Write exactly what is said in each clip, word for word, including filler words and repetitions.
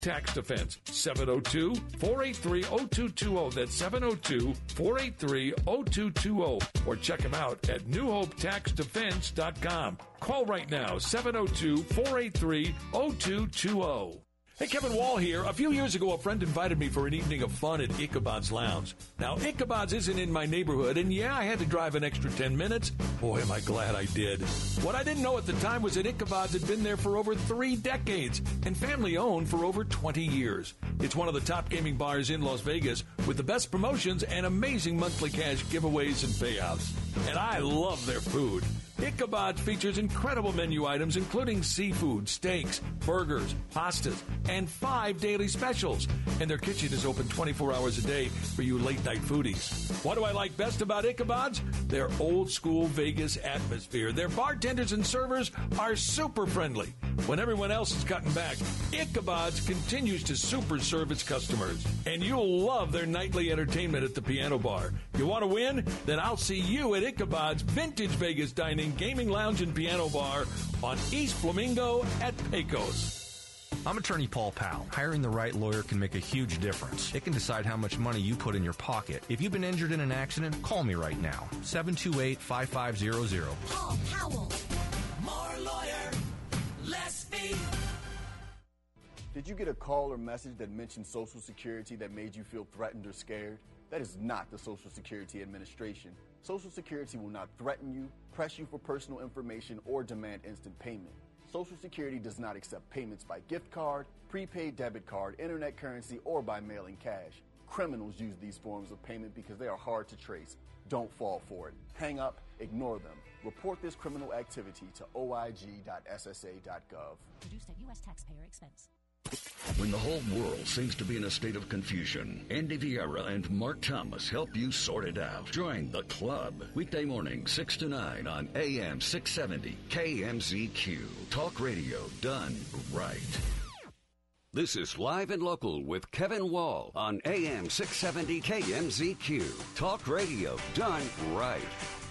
Tax Defense, seven oh two, four eight three, oh two two oh. That's seven oh two, four eight three, oh two two oh. Or check them out at new hope tax defense dot com. Call right now, seven oh two, four eight three, oh two two oh. Hey, Kevin Wall here. A few years ago, a friend invited me for an evening of fun at Ichabod's Lounge. Now, Ichabod's isn't in my neighborhood, and yeah, I had to drive an extra ten minutes. Boy, am I glad I did. What I didn't know at the time was that Ichabod's had been there for over three decades and family-owned for over twenty years. It's one of the top gaming bars in Las Vegas with the best promotions and amazing monthly cash giveaways and payouts. And I love their food. Ichabod features incredible menu items, including seafood, steaks, burgers, pastas, and five daily specials. And their kitchen is open twenty-four hours a day for you late-night foodies. What do I like best about Ichabod's? Their old-school Vegas atmosphere. Their bartenders and servers are super friendly. When everyone else is cutting back, Ichabod's continues to super serve its customers. And you'll love their nightly entertainment at the piano bar. You want to win? Then I'll see you at Ichabod's Vintage Vegas Dining, Gaming Lounge, and Piano Bar on East Flamingo at Pecos. I'm attorney Paul Powell. Hiring the right lawyer can make a huge difference. It can decide how much money you put in your pocket. If you've been injured in an accident, call me right now. seven two eight, five five zero zero. Paul Powell. More lawyer, less fee. Did you get a call or message that mentioned Social Security that made you feel threatened or scared? That is not the Social Security Administration. Social Security will not threaten you, press you for personal information, or demand instant payment. Social Security does not accept payments by gift card, prepaid debit card, internet currency, or by mailing cash. Criminals use these forms of payment because they are hard to trace. Don't fall for it. Hang up, ignore them. Report this criminal activity to O I G dot S S A dot gov. Produced at U S taxpayer expense. When the whole world seems to be in a state of confusion, Andy Vieira and Mark Thomas help you sort it out. Join the club. Weekday morning, six to nine on A M six seventy K M Z Q. Talk radio done right. This is Live and Local with Kevin Wall on A M six seventy K M Z Q. Talk radio done right.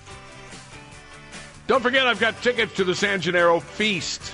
Don't forget, I've got tickets to the San Gennaro Feast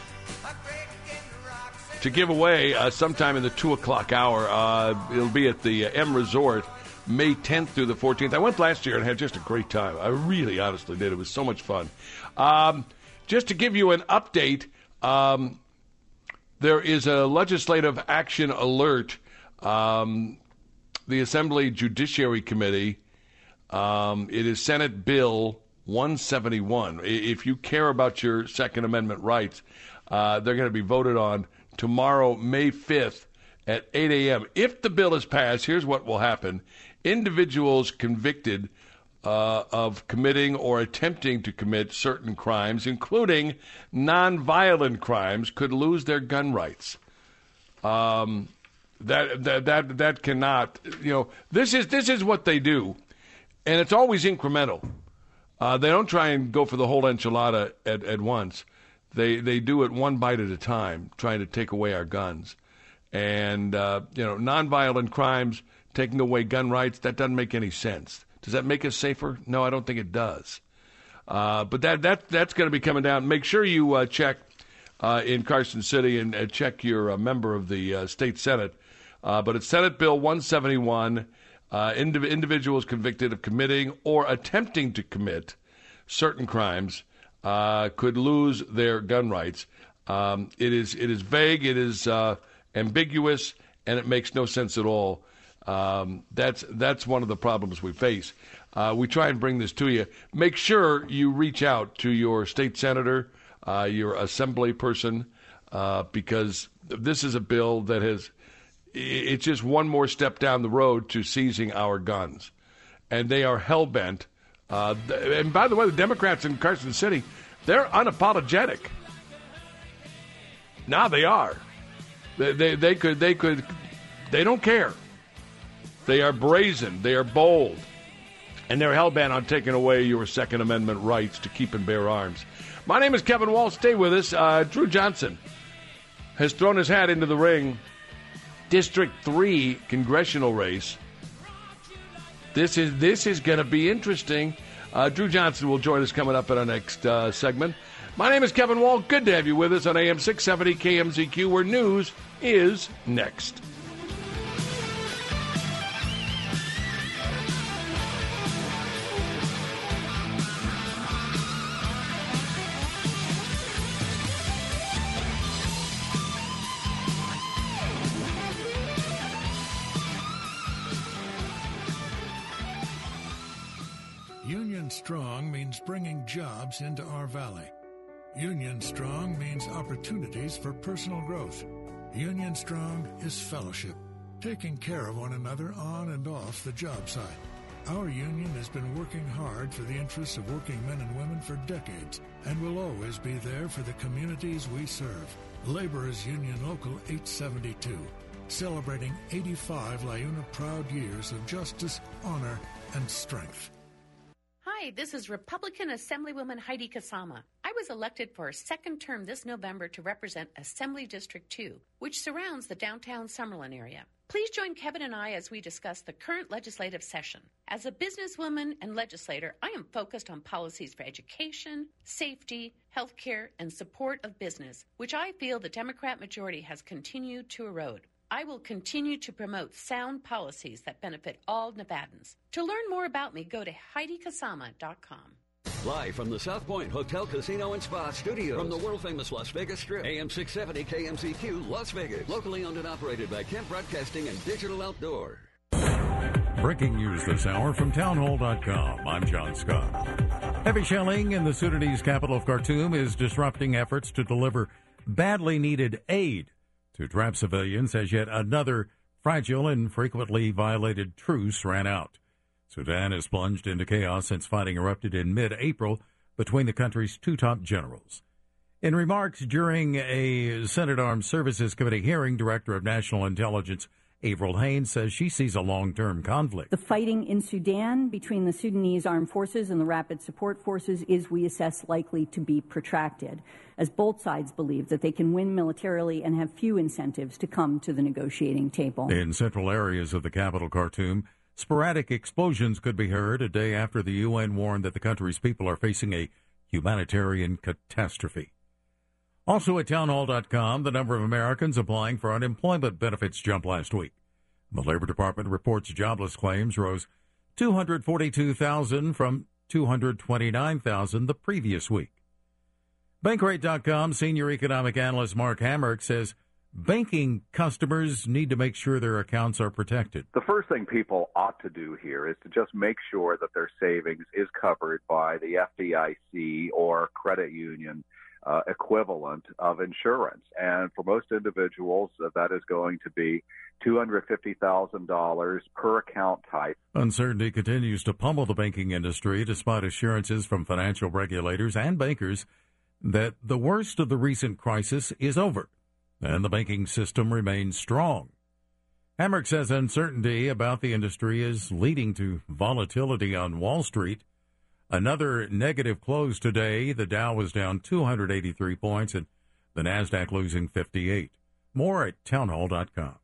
to give away uh, sometime in the two o'clock hour. Uh, it'll be at the uh, M Resort, May tenth through the fourteenth. I went last year and had just a great time. I really honestly did. It was so much fun. Um, just to give you an update, um, there is a legislative action alert. Um, the Assembly Judiciary Committee, um, it is Senate Bill one seventy-one. If you care about your Second Amendment rights, uh, they're going to be voted on tomorrow, May fifth at eight a.m. If the bill is passed, here's what will happen. Individuals convicted uh, of committing or attempting to commit certain crimes, including nonviolent crimes, could lose their gun rights. Um, that, that that that cannot, you know, this is this is what they do, and it's always incremental. Uh, they don't try and go for the whole enchilada at, at once. They they do it one bite at a time, trying to take away our guns. And, uh, you know, nonviolent crimes, taking away gun rights, that doesn't make any sense. Does that make us safer? No, I don't think it does. Uh, but that, that that's going to be coming down. Make sure you uh, check uh, in Carson City and uh, check your uh, member of the uh, state Senate. Uh, but it's Senate Bill one seventy-one, uh, indiv- individuals convicted of committing or attempting to commit certain crimes Uh, could lose their gun rights. Um, it is it is vague, it is uh, ambiguous, and it makes no sense at all. Um, that's that's one of the problems we face. Uh, we try and bring this to you. Make sure you reach out to your state senator, uh, your assembly person, uh, because this is a bill that has, it's just one more step down the road to seizing our guns. And they are hell-bent. Uh, and by the way, the Democrats in Carson City, they're unapologetic. Now they are. They, they, they could, they could, they don't care. They are brazen. They are bold. And they're hell-bent on taking away your Second Amendment rights to keep and bear arms. My name is Kevin Wall. Stay with us. Uh, Drew Johnson has thrown his hat into the ring. District three congressional race. This is this is going to be interesting. Uh, Drew Johnson will join us coming up in our next uh, segment. My name is Kevin Wall. Good to have you with us on A M six seventy K M Z Q, where news is next. Union Strong means bringing jobs into our valley. Union Strong means opportunities for personal growth. Union Strong is fellowship, taking care of one another on and off the job site. Our union has been working hard for the interests of working men and women for decades and will always be there for the communities we serve. Laborers Union Local eight seventy-two, celebrating eighty-five LiUNA proud years of justice, honor, and strength. Hi, this is Republican Assemblywoman Heidi Kasama. I was elected for a second term this November to represent Assembly District two, which surrounds the downtown Summerlin area. Please join Kevin and I as we discuss the current legislative session. As a businesswoman and legislator, I am focused on policies for education, safety, healthcare, and support of business, which I feel the Democrat majority has continued to erode. I will continue to promote sound policies that benefit all Nevadans. To learn more about me, go to Heidi Kasama dot com. Live from the South Point Hotel, Casino, and Spa Studios. From the world-famous Las Vegas Strip. A M six seventy K M Z Q, Las Vegas. Locally owned and operated by Kemp Broadcasting and Digital Outdoor. Breaking news this hour from townhall dot com. I'm John Scott. Heavy shelling in the Sudanese capital of Khartoum is disrupting efforts to deliver badly needed aid to trapped civilians as yet another fragile and frequently violated truce ran out. Sudan has plunged into chaos since fighting erupted in mid-April between the country's two top generals. In remarks during a Senate Armed Services Committee hearing, Director of National Intelligence Avril Haines says she sees a long-term conflict. The fighting in Sudan between the Sudanese armed forces and the rapid support forces is, we assess, likely to be protracted, as both sides believe that they can win militarily and have few incentives to come to the negotiating table. In central areas of the capital, Khartoum, sporadic explosions could be heard a day after the U N warned that the country's people are facing a humanitarian catastrophe. Also at townhall dot com, the number of Americans applying for unemployment benefits jumped last week. The Labor Department reports jobless claims rose two hundred forty-two thousand from two hundred twenty-nine thousand the previous week. Bankrate dot com senior economic analyst Mark Hamrick says banking customers need to make sure their accounts are protected. The first thing people ought to do here is to just make sure that their savings is covered by the F D I C or credit union Uh, equivalent of insurance. And for most individuals, uh, that is going to be two hundred fifty thousand dollars per account type. Uncertainty continues to pummel the banking industry despite assurances from financial regulators and bankers that the worst of the recent crisis is over and the banking system remains strong. Hamrick says uncertainty about the industry is leading to volatility on Wall Street. Another negative close today. The Dow was down two hundred eighty-three points and the NASDAQ losing fifty-eight. More at townhall dot com.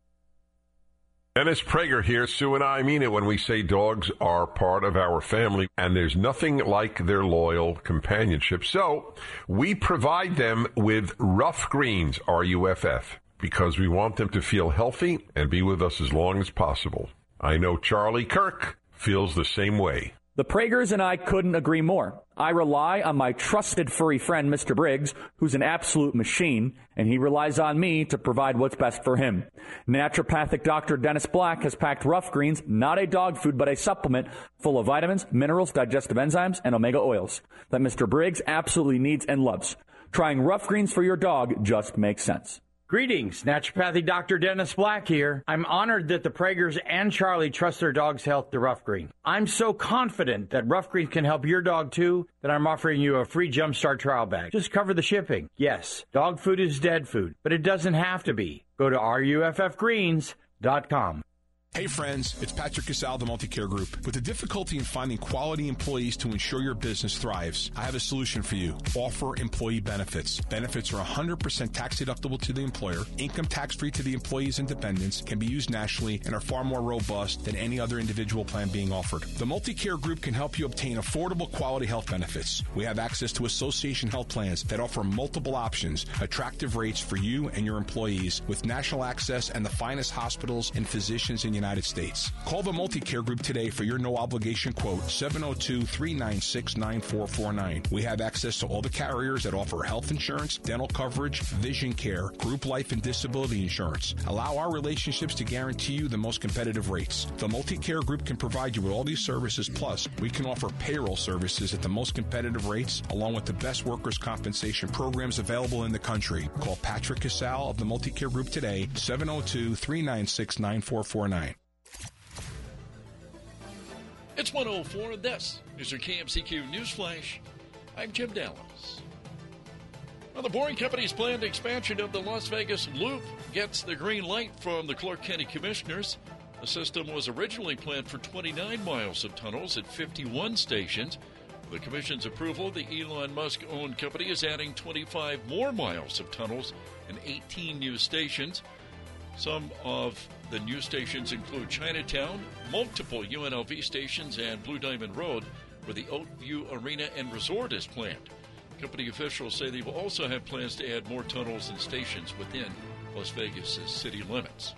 Dennis Prager here. Sue and I mean it when we say dogs are part of our family, and there's nothing like their loyal companionship. So we provide them with Rough Greens, R U F F, because we want them to feel healthy and be with us as long as possible. I know Charlie Kirk feels the same way. The Pragers and I couldn't agree more. I rely on my trusted furry friend, Mister Briggs, who's an absolute machine, and he relies on me to provide what's best for him. Naturopathic Doctor Dennis Black has packed Rough Greens, not a dog food, but a supplement full of vitamins, minerals, digestive enzymes, and omega oils that Mister Briggs absolutely needs and loves. Trying Rough Greens for your dog just makes sense. Greetings, Naturopathy Doctor Dennis Black here. I'm honored that the Pragers and Charlie trust their dog's health to Rough Green. I'm so confident that Rough Green can help your dog too that I'm offering you a free Jumpstart trial bag. Just cover the shipping. Yes, dog food is dead food, but it doesn't have to be. Go to R U F F greens dot com. Hey friends, it's Patrick Casal of the Multicare Group. With the difficulty in finding quality employees to ensure your business thrives, I have a solution for you. Offer employee benefits. Benefits are one hundred percent tax deductible to the employer, income tax free to the employees and dependents, can be used nationally, and are far more robust than any other individual plan being offered. The Multicare Group can help you obtain affordable quality health benefits. We have access to association health plans that offer multiple options, attractive rates for you and your employees, with national access and the finest hospitals and physicians in the United States. Call the Multicare Group today for your no-obligation quote, seven oh two, three nine six, nine four four nine. We have access to all the carriers that offer health insurance, dental coverage, vision care, group life and disability insurance. Allow our relationships to guarantee you the most competitive rates. The Multicare Group can provide you with all these services, plus we can offer payroll services at the most competitive rates, along with the best workers' compensation programs available in the country. Call Patrick Casal of the Multicare Group today, seven oh two, three nine six, nine four four nine. It's one oh four, and this is your K M C Q News Flash. I'm Jim Dallas. Well, the Boring Company's planned expansion of the Las Vegas Loop gets the green light from the Clark County Commissioners. The system was originally planned for twenty-nine miles of tunnels at fifty-one stations. With the Commission's approval, the Elon Musk-owned company is adding twenty-five more miles of tunnels and eighteen new stations. Some of the new stations include Chinatown, multiple U N L V stations, and Blue Diamond Road, where the Oakview Arena and Resort is planned. Company officials say they will also have plans to add more tunnels and stations within Las Vegas' city limits.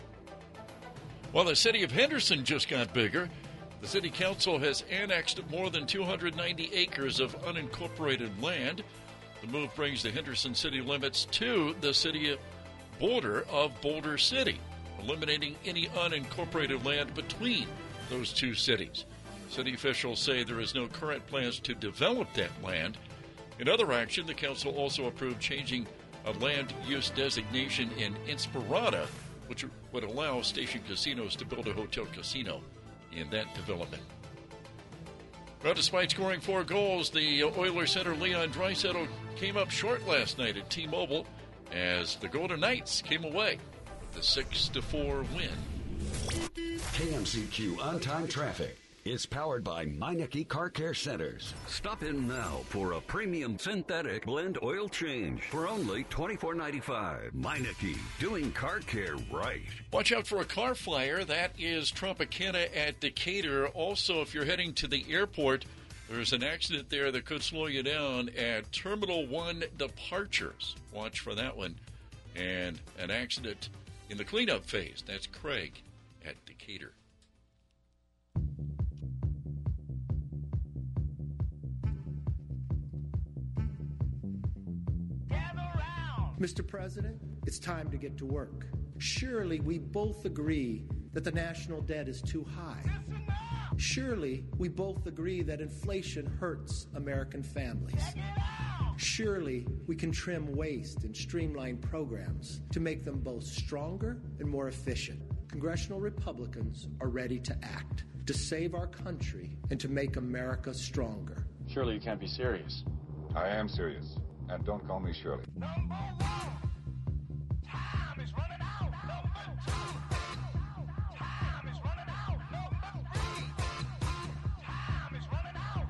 While the city of Henderson just got bigger, the city council has annexed more than two hundred ninety acres of unincorporated land. The move brings the Henderson city limits to the city border of Boulder City, eliminating any unincorporated land between those two cities. City officials say there is no current plans to develop that land. In other action, the council also approved changing a land use designation in Inspirada, which would allow Station Casinos to build a hotel casino in that development. Well, despite scoring four goals, the Oilers center Leon Draisaitl came up short last night at T-Mobile as the Golden Knights came away with a six to four win. K M C Q On-Time Traffic is powered by Meineke Car Care Centers. Stop in now for a premium synthetic blend oil change for only twenty-four ninety-five. Meineke, doing car care right. Watch out for a car flyer. That is Tropicana at Decatur. Also, if you're heading to the airport, there's an accident there that could slow you down at Terminal one departures. Watch for that one. And an accident in the cleanup phase. That's Craig at Decatur. Mister President, it's time to get to work. Surely we both agree that the national debt is too high. Surely we both agree that inflation hurts American families. Surely we can trim waste and streamline programs to make them both stronger and more efficient. Congressional Republicans are ready to act, to save our country and to make America stronger. Surely you can't be serious. I am serious. And don't call me Shirley. Number one, time is running out. Number two, time is running out. Number three, time is running out.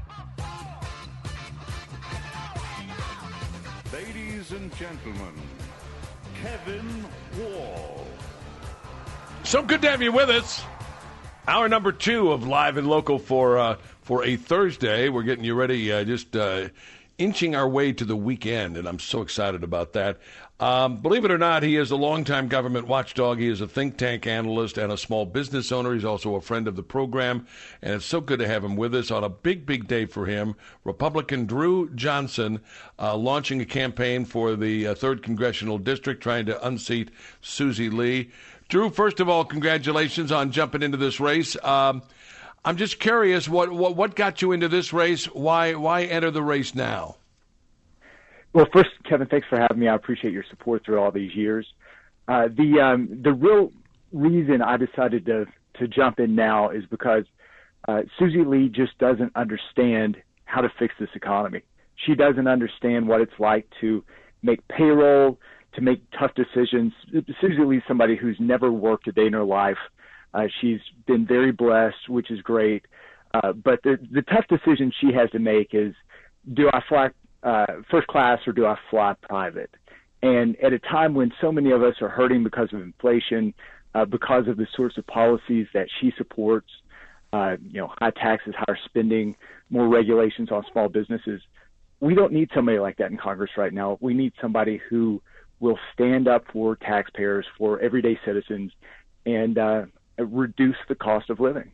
Number four. Ladies and gentlemen, Kevin Wall. So good to have you with us. Hour number two of Live and Local for uh, for a Thursday. We're getting you ready, uh, just uh, inching our way to the weekend, and I'm so excited about that. Um, believe it or not, he is a longtime government watchdog. He is a think tank analyst and a small business owner. He's also a friend of the program, and it's so good to have him with us on a big, big day for him. Republican Drew Johnson uh, launching a campaign for the uh, third Congressional District, trying to unseat Susie Lee. Drew, first of all, congratulations on jumping into this race. Um, I'm just curious, what, what what got you into this race? Why why enter the race now? Well, first, Kevin, thanks for having me. I appreciate your support through all these years. Uh, the um, the real reason I decided to to jump in now is because uh, Susie Lee just doesn't understand how to fix this economy. She doesn't understand what it's like to make payroll, to make tough decisions. Susie Lee is somebody who's never worked a day in her life, Uh, she's been very blessed, which is great. Uh, but the, the tough decision she has to make is, do I fly uh, first class or do I fly private? And at a time when so many of us are hurting because of inflation, uh, because of the sorts of policies that she supports, uh, you know, high taxes, higher spending, more regulations on small businesses, we don't need somebody like that in Congress right now. We need somebody who will stand up for taxpayers, for everyday citizens, and uh, reduce the cost of living.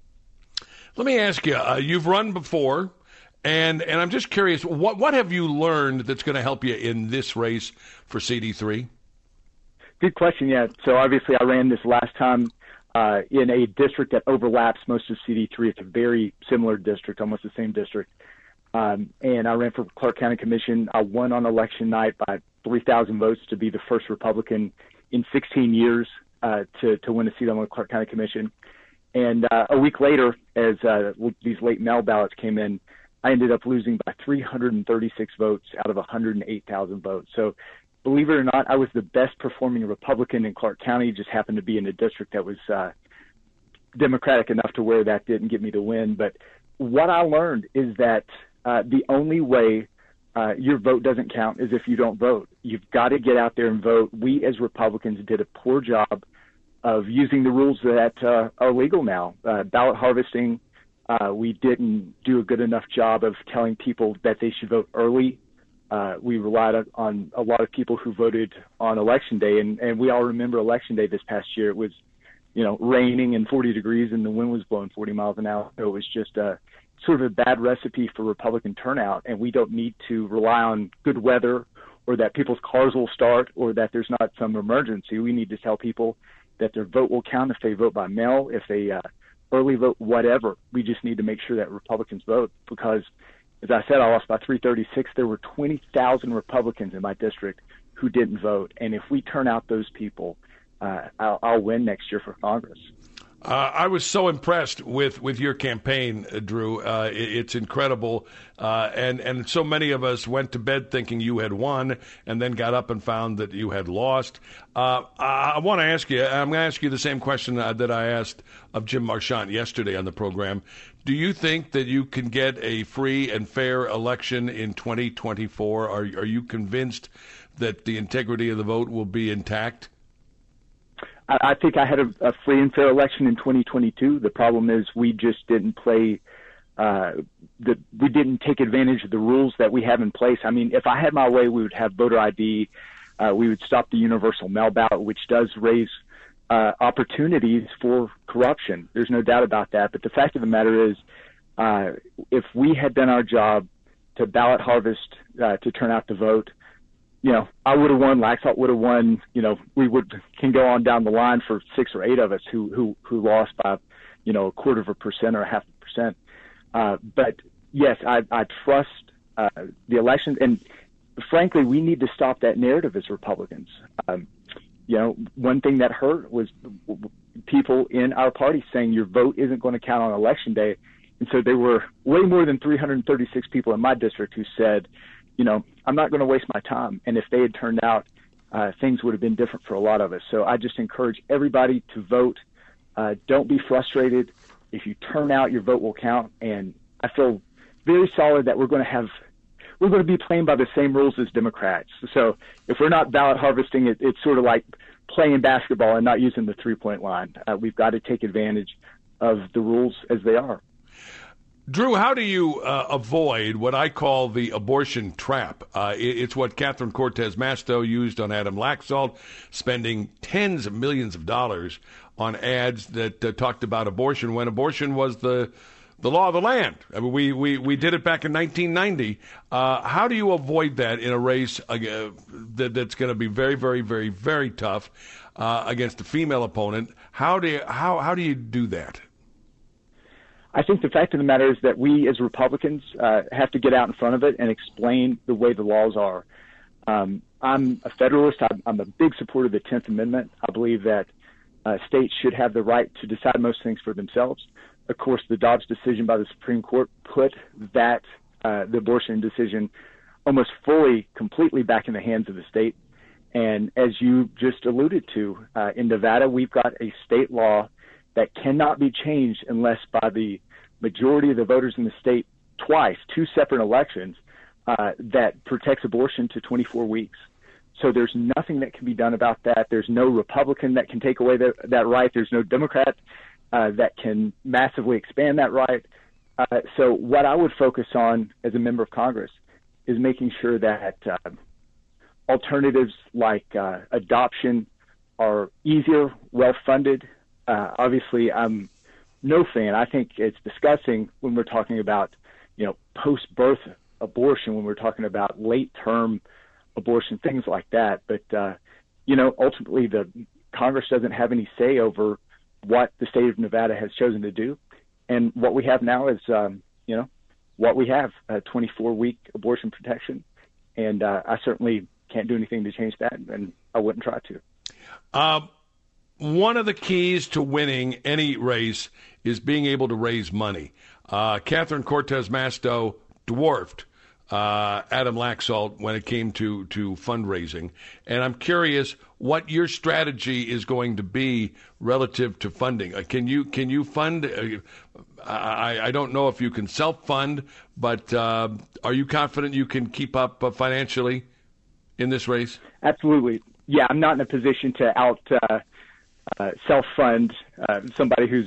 Let me ask you, uh, you've run before, and and I'm just curious, what what have you learned that's going to help you in this race for C D three? Good question, yeah. So obviously I ran this last time uh, in a district that overlaps most of C D three. It's a very similar district, almost the same district. Um, and I ran for Clark County Commission. I won on election night by three thousand votes to be the first Republican in sixteen years uh, to, to win a seat on the Clark County Commission. And uh, a week later, as uh, these late mail ballots came in, I ended up losing by three hundred thirty-six votes out of one hundred eight thousand votes. So believe it or not, I was the best performing Republican in Clark County, just happened to be in a district that was uh, Democratic enough to where that didn't get me the win. But what I learned is that uh, the only way uh, your vote doesn't count is if you don't vote. You've got to get out there and vote. We as Republicans did a poor job of using the rules that uh, are legal now. Uh, ballot harvesting, uh, we didn't do a good enough job of telling people that they should vote early. Uh, we relied on a lot of people who voted on Election Day, and, and we all remember Election Day this past year. It was, you know, raining and forty degrees, and the wind was blowing forty miles an hour. So it was just a, sort of a bad recipe for Republican turnout, and we don't need to rely on good weather or that people's cars will start or that there's not some emergency. We need to tell people that their vote will count if they vote by mail, if they uh, early vote, whatever. We just need to make sure that Republicans vote because, as I said, I lost by three thirty-six. There were twenty thousand Republicans in my district who didn't vote. And if we turn out those people, uh, I'll, I'll win next year for Congress. Uh, I was so impressed with, with your campaign, uh, Drew. Uh, it, it's incredible. Uh, and, and so many of us went to bed thinking you had won and then got up and found that you had lost. Uh, I, I want to ask you, I'm going to ask you the same question uh, that I asked of Jim Marchant yesterday on the program. Do you think that you can get a free and fair election in twenty twenty-four? Are, are you convinced that the integrity of the vote will be intact? I think I had a, a free and fair election in twenty twenty-two. The problem is we just didn't play, uh, the, we didn't take advantage of the rules that we have in place. I mean, if I had my way, we would have voter I D. Uh, we would stop the universal mail ballot, which does raise uh, opportunities for corruption. There's no doubt about that. But the fact of the matter is, uh, if we had done our job to ballot harvest, uh, to turn out the vote, you know, I would have won. Laxalt would have won. You know, we would can go on down the line for six or eight of us who who who lost by, you know, a quarter of a percent or a half a percent. Uh, but yes, I I trust uh, the election, and frankly, we need to stop that narrative as Republicans. Um, you know, one thing that hurt was people in our party saying your vote isn't going to count on Election Day, and so there were way more than three hundred thirty-six people in my district who said, you know, I'm not going to waste my time. And if they had turned out, uh, things would have been different for a lot of us. So I just encourage everybody to vote. Uh, don't be frustrated. If you turn out, your vote will count. And I feel very solid that we're going to have, we're going to be playing by the same rules as Democrats. So if we're not ballot harvesting, it, it's sort of like playing basketball and not using the three-point line. Uh, we've got to take advantage of the rules as they are. Drew, how do you uh, avoid what I call the abortion trap? Uh, it, it's what Catherine Cortez Masto used on Adam Laxalt, spending tens of millions of dollars on ads that uh, talked about abortion when abortion was the the law of the land. I mean, we, we, we did it back in nineteen ninety. Uh, how do you avoid that in a race uh, that, that's going to be very, very, very, very tough uh, against a female opponent? How do you, how how do you do that? I think the fact of the matter is that we as Republicans uh, have to get out in front of it and explain the way the laws are. Um, I'm a Federalist. I'm, I'm a big supporter of the tenth Amendment. I believe that uh, states should have the right to decide most things for themselves. Of course, the Dobbs decision by the Supreme Court put that uh, the abortion decision almost fully, completely back in the hands of the state. And as you just alluded to, uh, in Nevada, we've got a state law that cannot be changed unless by the majority of the voters in the state twice, two separate elections, uh, that protects abortion to twenty-four weeks. So there's nothing that can be done about that. There's no Republican that can take away the, that right. There's no Democrat uh, that can massively expand that right. Uh, so what I would focus on as a member of Congress is making sure that uh, alternatives like uh, adoption are easier, well-funded. Uh, obviously, I'm no fan. I think it's disgusting when we're talking about, you know, post-birth abortion, when we're talking about late-term abortion, things like that. But, uh, you know, ultimately the Congress doesn't have any say over what the state of Nevada has chosen to do. And what we have now is, um, you know, what we have, a twenty-four week abortion protection. And uh, I certainly can't do anything to change that, and I wouldn't try to. Uh, one of the keys to winning any race is being able to raise money. Uh, Catherine Cortez Masto dwarfed uh, Adam Laxalt when it came to, to fundraising. And I'm curious what your strategy is going to be relative to funding. Uh, can you can you fund? Uh, I, I don't know if you can self-fund, but uh, are you confident you can keep up uh, financially in this race? Absolutely. Yeah, I'm not in a position to out uh, uh, self-fund uh, somebody who's,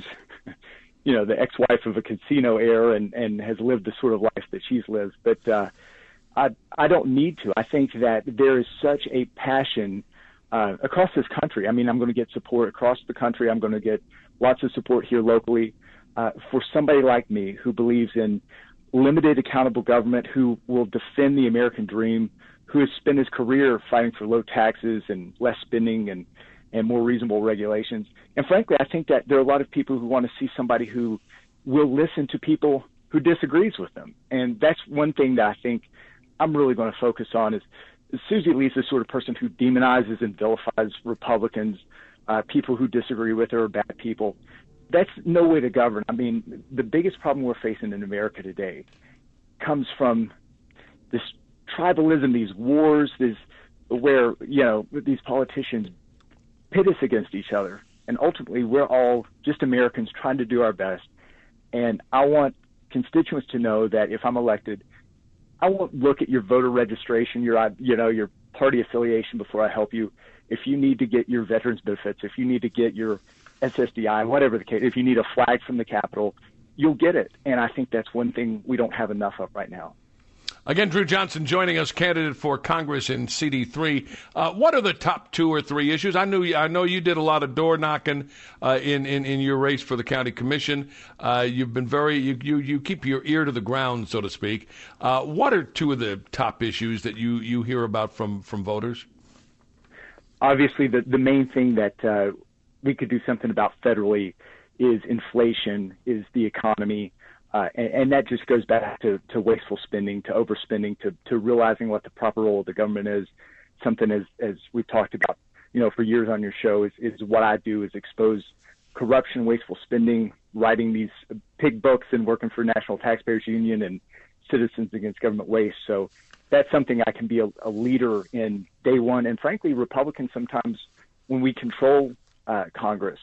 you know, the ex-wife of a casino heir and, and has lived the sort of life that she's lived. But uh, I, I don't need to. I think that there is such a passion uh, across this country. I mean, I'm going to get support across the country. I'm going to get lots of support here locally uh, for somebody like me who believes in limited accountable government, who will defend the American dream, who has spent his career fighting for low taxes and less spending and, and more reasonable regulations. And frankly, I think that there are a lot of people who want to see somebody who will listen to people who disagrees with them. And that's one thing that I think I'm really going to focus on is, is Susie Lee's the sort of person who demonizes and vilifies Republicans, uh, people who disagree with her are bad people. That's no way to govern. I mean, the biggest problem we're facing in America today comes from this tribalism, these wars, this where, you know, these politicians pit us against each other. And ultimately, we're all just Americans trying to do our best. And I want constituents to know that if I'm elected, I won't look at your voter registration, your, you know, your party affiliation before I help you. If you need to get your veterans benefits, if you need to get your S S D I, whatever the case, if you need a flag from the Capitol, you'll get it. And I think that's one thing we don't have enough of right now. Again, Drew Johnson joining us, candidate for Congress in C D three. Uh, what are the top two or three issues? I knew I know you did a lot of door knocking uh, in, in in your race for the county commission. Uh, you've been very you, you you keep your ear to the ground, so to speak. Uh, what are two of the top issues that you, you hear about from, from voters? Obviously, the the main thing that uh, we could do something about federally is inflation, is the economy. Uh, and, and that just goes back to, to wasteful spending, to overspending, to, to realizing what the proper role of the government is. Something as, as we've talked about, you know, for years on your show is, is what I do is expose corruption, wasteful spending, writing these pig books and working for National Taxpayers Union and Citizens Against Government Waste. So that's something I can be a, a leader in day one. And frankly, Republicans sometimes, when we control uh, Congress,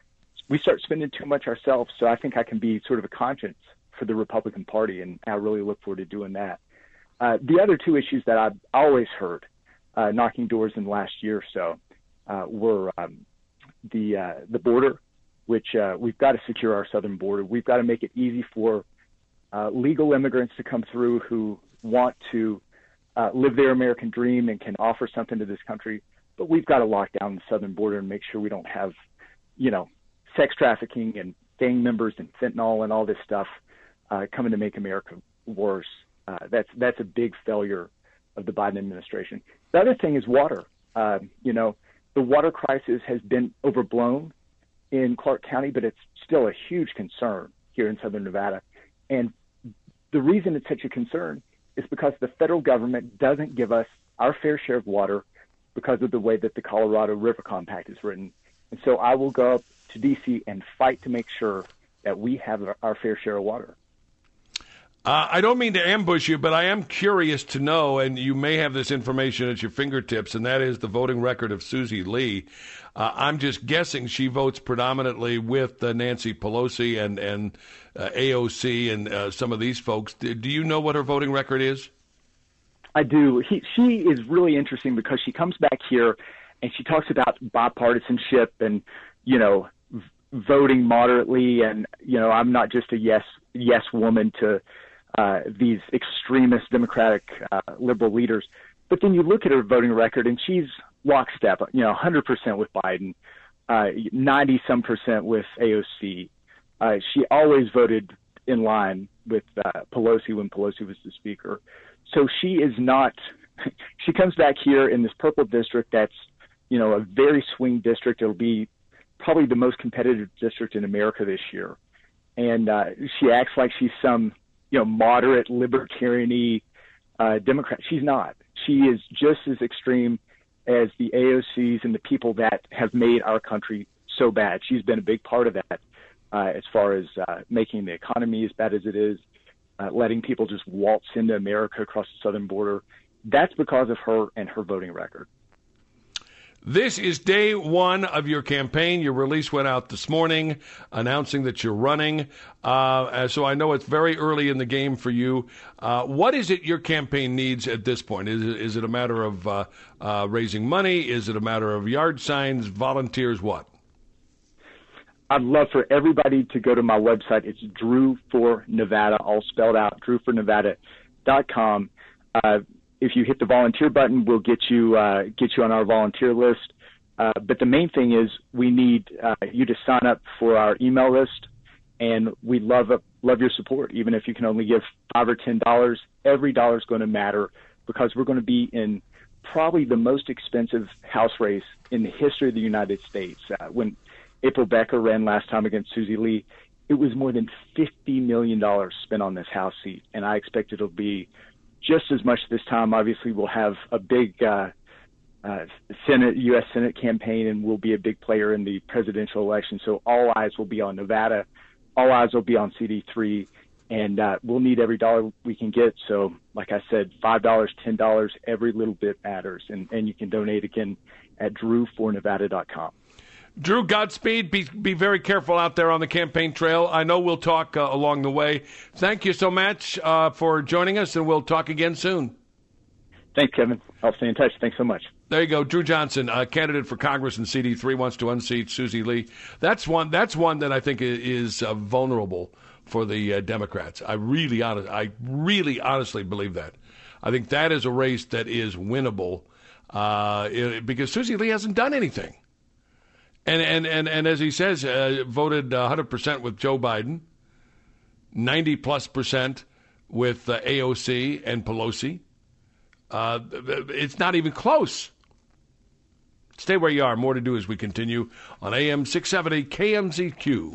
we start spending too much ourselves. So I think I can be sort of a conscience for the Republican Party, and I really look forward to doing that. Uh, the other two issues that I've always heard uh, knocking doors in the last year or so uh, were um, the uh, the border, which uh, we've got to secure our southern border. We've got to make it easy for uh, legal immigrants to come through who want to uh, live their American dream and can offer something to this country. But we've got to lock down the southern border and make sure we don't have, you know, sex trafficking and gang members and fentanyl and all this stuff uh, coming to make America worse. Uh, that's that's a big failure of the Biden administration. The other thing is water. Uh, you know, the water crisis has been overblown in Clark County, but it's still a huge concern here in Southern Nevada. And the reason it's such a concern is because the federal government doesn't give us our fair share of water because of the way that the Colorado River Compact is written. And so I will go up to D C and fight to make sure that we have our fair share of water. Uh, I don't mean to ambush you, but I am curious to know, and you may have this information at your fingertips, and that is the voting record of Susie Lee. Uh, I'm just guessing she votes predominantly with uh, Nancy Pelosi and, and uh, A O C and uh, some of these folks. Do, do you know what her voting record is? I do. He, she is really interesting because she comes back here and she talks about bipartisanship and, you know, v- voting moderately. And, you know, I'm not just a yes, yes woman to uh, these extremist Democratic uh, liberal leaders. But then you look at her voting record and she's lockstep, you know, one hundred percent with Biden, uh, ninety some percent with A O C. Uh, she always voted in line with uh, Pelosi when Pelosi was the speaker. So she is not, she comes back here in this purple district that's, you know, a very swing district. It'll be probably the most competitive district in America this year. And uh, she acts like she's some, you know, moderate libertarian-y uh, Democrat. She's not. She is just as extreme as the A O Cs and the people that have made our country so bad. She's been a big part of that uh, as far as uh, making the economy as bad as it is, uh, letting people just waltz into America across the southern border. That's because of her and her voting record. This is day one of your campaign. Your release went out this morning announcing that you're running. Uh, so I know it's very early in the game for you. Uh, what is it your campaign needs at this point? Is it, is it a matter of uh, uh, raising money? Is it a matter of yard signs, volunteers, what? I'd love for everybody to go to my website. It's Drew for Nevada, all spelled out, drew for nevada dot com. Uh, If you hit the volunteer button, we'll get you uh, get you on our volunteer list. Uh, but the main thing is we need uh, you to sign up for our email list, and we love love your support. Even if you can only give five or ten dollars, every dollar is going to matter because we're going to be in probably the most expensive House race in the history of the United States. Uh, when April Becker ran last time against Susie Lee, it was more than fifty million dollars spent on this House seat, and I expect it'll be just as much this time. Obviously, we'll have a big uh, uh, Senate, U S Senate campaign, and we'll be a big player in the presidential election. So all eyes will be on Nevada. All eyes will be on C D three, and uh, we'll need every dollar we can get. So, like I said, five dollars, ten dollars, every little bit matters. And, and you can donate again at drew for nevada dot com. Drew, Godspeed. Be be very careful out there on the campaign trail. I know we'll talk uh, along the way. Thank you so much uh, for joining us, and we'll talk again soon. Thanks, Kevin. I'll stay in touch. Thanks so much. There you go. Drew Johnson, uh, candidate for Congress in C D three, wants to unseat Susie Lee. That's one That's one that I think is uh, vulnerable for the uh, Democrats. I really, honest, I really honestly believe that. I think that is a race that is winnable uh, it, because Susie Lee hasn't done anything. And, and, and, and as he says, uh, voted one hundred percent with Joe Biden, ninety plus percent with uh, A O C and Pelosi. Uh, it's not even close. Stay where you are. More to do as we continue on A M six seventy K M Z Q.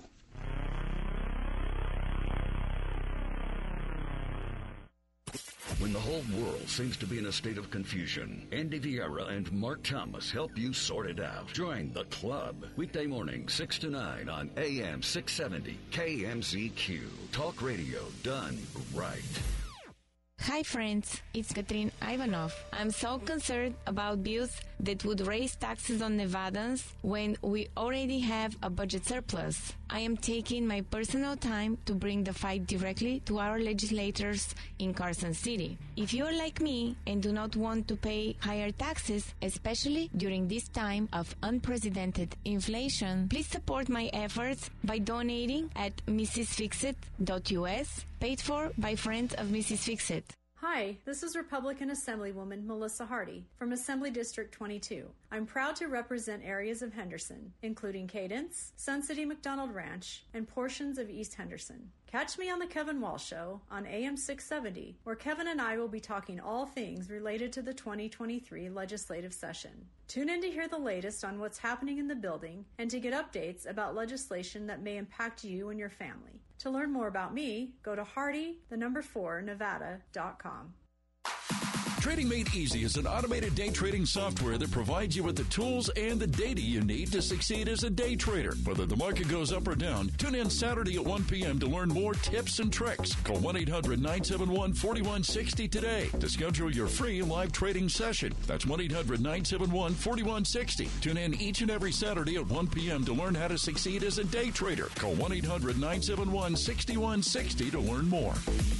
When the whole world seems to be in a state of confusion, Andy Vieira and Mark Thomas help you sort it out. Join the club. Weekday morning, six to nine on A M six seventy K M Z Q. Talk radio done right. Hi friends, it's Katrin Ivanov. I'm so concerned about bills that would raise taxes on Nevadans when we already have a budget surplus. I am taking my personal time to bring the fight directly to our legislators in Carson City. If you are like me and do not want to pay higher taxes, especially during this time of unprecedented inflation, please support my efforts by donating at Missus Fixit dot U S, paid for by friends of Missus Fixit. Hi, this is Republican Assemblywoman Melissa Hardy from Assembly District twenty-two. I'm proud to represent areas of Henderson, including Cadence, Sun City McDonald Ranch, and portions of East Henderson. Catch me on the Kevin Wall Show on A M six seventy, where Kevin and I will be talking all things related to the twenty twenty-three legislative session. Tune in to hear the latest on what's happening in the building and to get updates about legislation that may impact you and your family. To learn more about me, go to Hardy, the number four, Nevada dot com. Trading Made Easy is an automated day trading software that provides you with the tools and the data you need to succeed as a day trader. Whether the market goes up or down, tune in Saturday at one p.m. to learn more tips and tricks. Call one eight hundred nine seven one four one six zero today to schedule your free live trading session. That's one eight hundred nine seven one four one six zero. Tune in each and every Saturday at one p.m. to learn how to succeed as a day trader. Call one eight hundred nine seven one six one six zero to learn more.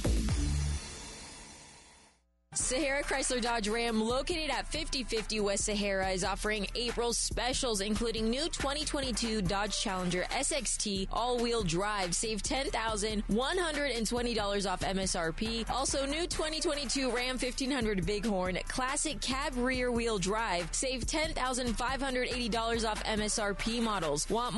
Sahara Chrysler Dodge Ram, located at fifty fifty West Sahara, is offering April specials, including new twenty twenty-two Dodge Challenger S X T all-wheel drive. Save ten thousand one hundred twenty dollars off M S R P. Also, new twenty twenty-two Ram fifteen hundred Bighorn Classic Cab rear-wheel drive. Save ten thousand five hundred eighty dollars off M S R P models. Want